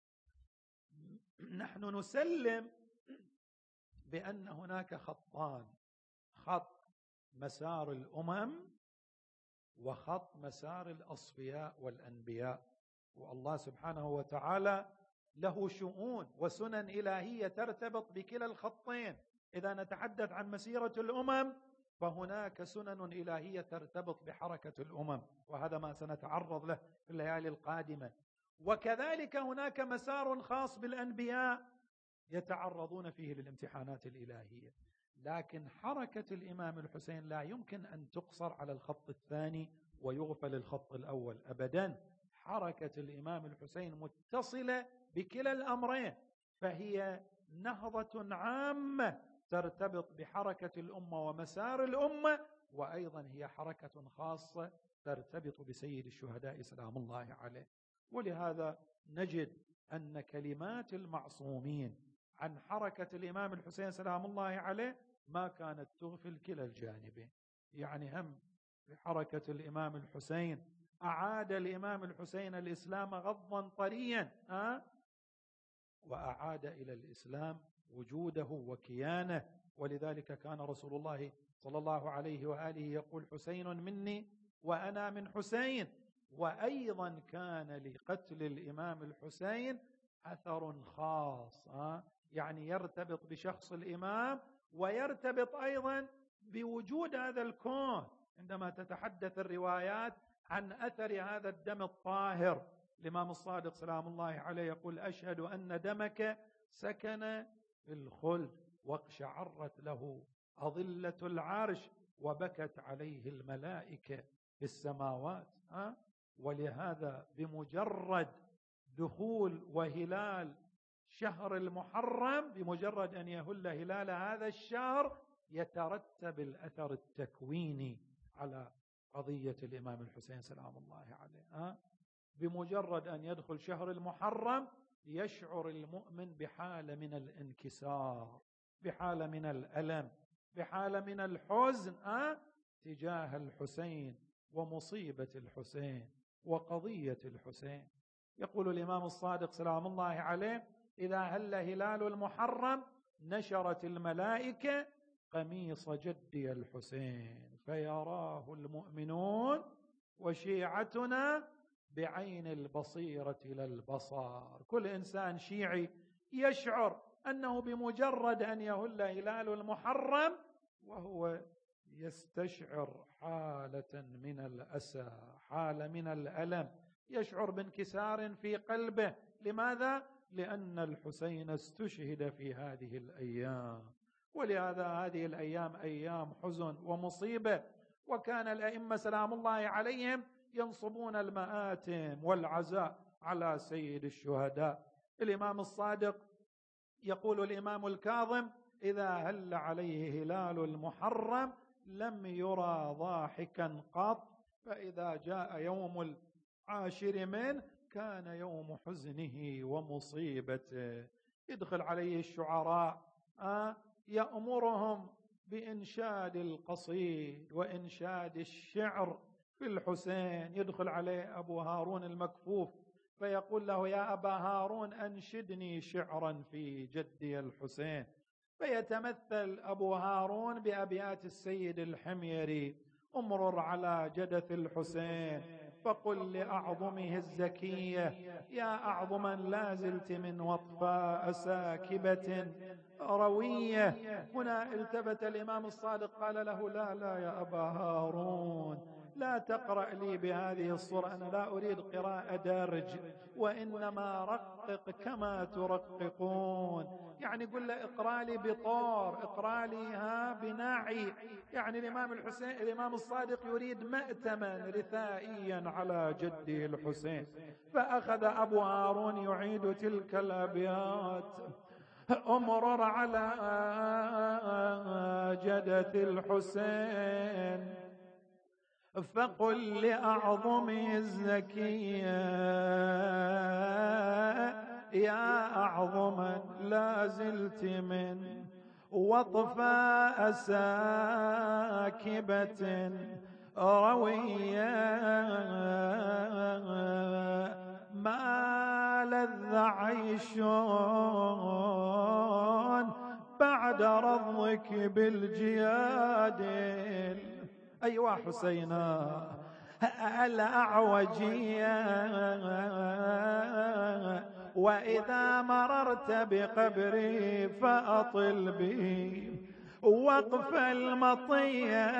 نحن نسلم بأن هناك خطان: خط مسار الأمم وخط مسار الأصفياء والأنبياء. والله سبحانه وتعالى له شؤون وسنن إلهية ترتبط بكلا الخطين. إذا نتحدث عن مسيرة الأمم فهناك سنن إلهية ترتبط بحركة الأمم، وهذا ما سنتعرض له في الليالي القادمة. وكذلك هناك مسار خاص بالأنبياء يتعرضون فيه للامتحانات الإلهية. لكن حركة الإمام الحسين لا يمكن أن تقصر على الخط الثاني ويغفل الخط الأول أبدا. حركة الإمام الحسين متصلة بكلا الأمرين، فهي نهضة عامة ترتبط بحركة الأمة ومسار الأمة، وأيضا هي حركة خاصة ترتبط بسيد الشهداء سلام الله عليه. ولهذا نجد أن كلمات المعصومين عن حركة الإمام الحسين سلام الله عليه ما كانت تغفل كلا الجانبين. يعني هم بحركة الإمام الحسين أعاد الإمام الحسين الإسلام غضا طريا، وأعاد إلى الإسلام وجوده وكيانه. ولذلك كان رسول الله صلى الله عليه وآله يقول: حسين مني وأنا من حسين. وأيضا كان لقتل الإمام الحسين أثر خاص، يعني يرتبط بشخص الإمام ويرتبط أيضا بوجود هذا الكون. عندما تتحدث الروايات عن أثر هذا الدم الطاهر، الإمام الصادق سلام الله عليه يقول: أشهد أن دمك سكن في الخلد واقشعرت له أظلة العرش وبكت عليه الملائكة في السماوات. ولهذا بمجرد دخول وهلال شهر المحرم، بمجرد أن يهل هلال هذا الشهر، يترتب الأثر التكويني على قضية الإمام الحسين سلام الله عليه. بمجرد أن يدخل شهر المحرم يشعر المؤمن بحالة من الانكسار، بحالة من الألم، بحالة من الحزن تجاه الحسين ومصيبة الحسين وقضية الحسين. يقول الإمام الصادق سلام الله عليه: إذا هل هلال المحرم نشرت الملائكة قميص جدي الحسين فيراه المؤمنون وشيعتنا بعين البصيرة لا البصر. كل إنسان شيعي يشعر أنه بمجرد أن يهل هلال المحرم وهو يستشعر حالة من الأسى، حالة من الألم، يشعر بانكسار في قلبه. لماذا؟ لأن الحسين استشهد في هذه الأيام، ولهذا هذه الأيام أيام حزن ومصيبة. وكان الأئمة سلام الله عليهم ينصبون المآتم والعزاء على سيد الشهداء. الإمام الصادق يقول الإمام الكاظم: إذا هل عليه هلال المحرم لم يرى ضاحكا قط، فإذا جاء يوم العاشر منه كان يوم حزنه ومصيبته. يدخل عليه الشعراء يأمرهم بإنشاد القصيد وإنشاد الشعر في الحسين. يدخل عليه أبو هارون المكفوف فيقول له: يا أبا هارون أنشدني شعرا في جدي الحسين. فيتمثل أبو هارون بأبيات السيد الحميري: امرر على جدث الحسين فقل لأعظمه الزكية يا أعظما لا زلت من وطفاء ساكبة روية. هنا التفت الإمام الصادق قال له: لا يا أبا هارون، لا تقرأ لي بهذه الصورة، أنا لا أريد قراءة درج، وإنما رقق كما ترققون. يعني قل له اقرأ لي بطور، اقرأ لي بناعي. يعني الإمام الصادق يريد مأتما رثائيا على جدي الحسين. فأخذ أبو هارون يعيد تلك الأبيات: امرر على جدث الحسين فقل لأعظمه الزكية يا أعظما لا زلت من وطفاء ساكبة روية ما لذ عيش بعد رضك بالجياد. أيوا حسينا الأعوجية وإذا مررت بقبري فأطل به وقف المطية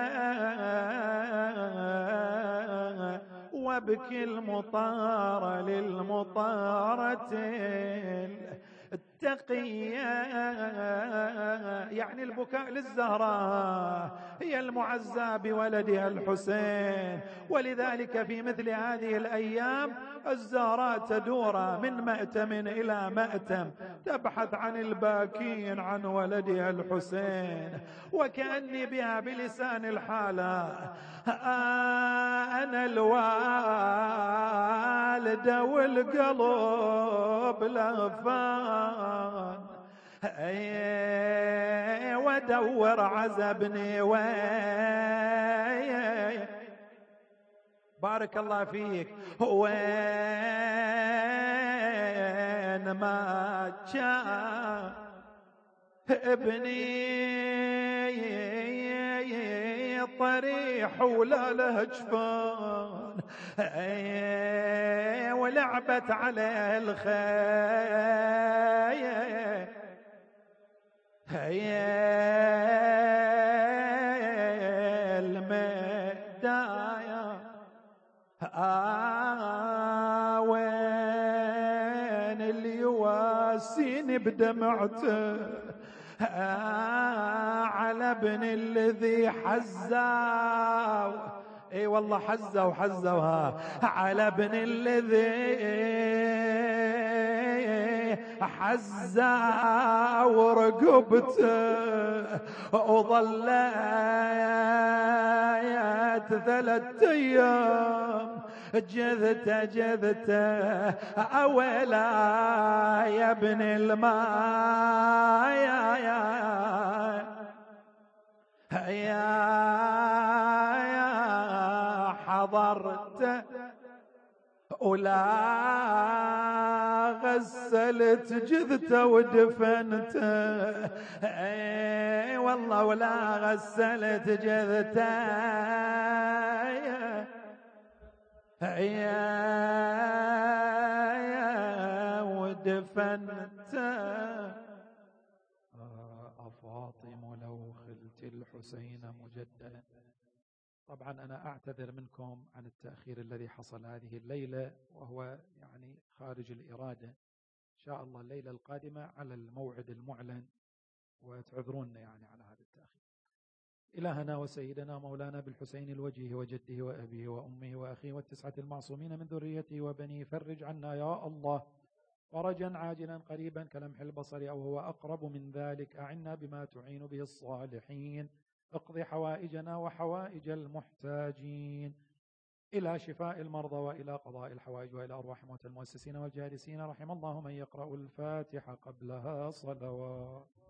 وابكي المطار للمطارة التقية. يعني البكاء للزهراء هي المعزى بولدها الحسين، ولذلك في مثل هذه الأيام الزهراء تدور من مأتم إلى مأتم تبحث عن الباكين عن ولدها الحسين. وكأني بها بلسان الحالة أنا الوالدة والقلب لهفان ودور عزبني بارك الله فيك وين ما كان ابني طريح ولا له جفان ولعبت عليه الخيل المدايا وين اللي يواسيني بدمعته على ابن الذي حزاو. اي والله حزوا على ابن الذي حزا ورقبته وظلت 3 أيام جذته أولا يا ابن الماء يا حضرت ولا غسلت جثته ودفنته، اي والله ولا غسلت جثته يا ودفنته. أفاطم لو خلت الحسين مجدلا. طبعا أنا أعتذر منكم عن التأخير الذي حصل هذه الليلة، وهو يعني خارج الإرادة. إن شاء الله الليلة القادمة على الموعد المعلن، وتعذروننا يعني على هذا التأخير. إلهنا وسيدنا مولانا بالحسين الوجيه وجده وأبيه وأمه وأخيه والتسعة المعصومين من ذريته وبنيه، فرج عنا يا الله فرجا عاجلا قريبا كلمح البصر أو هو أقرب من ذلك. أعنا بما تعين به الصالحين، اقض حوائجنا وحوائج المحتاجين إلى شفاء المرضى وإلى قضاء الحوائج وإلى أرواح موتى المؤسسين والجالسين. رحم الله من يقرأ الفاتحة قبلها صلوات.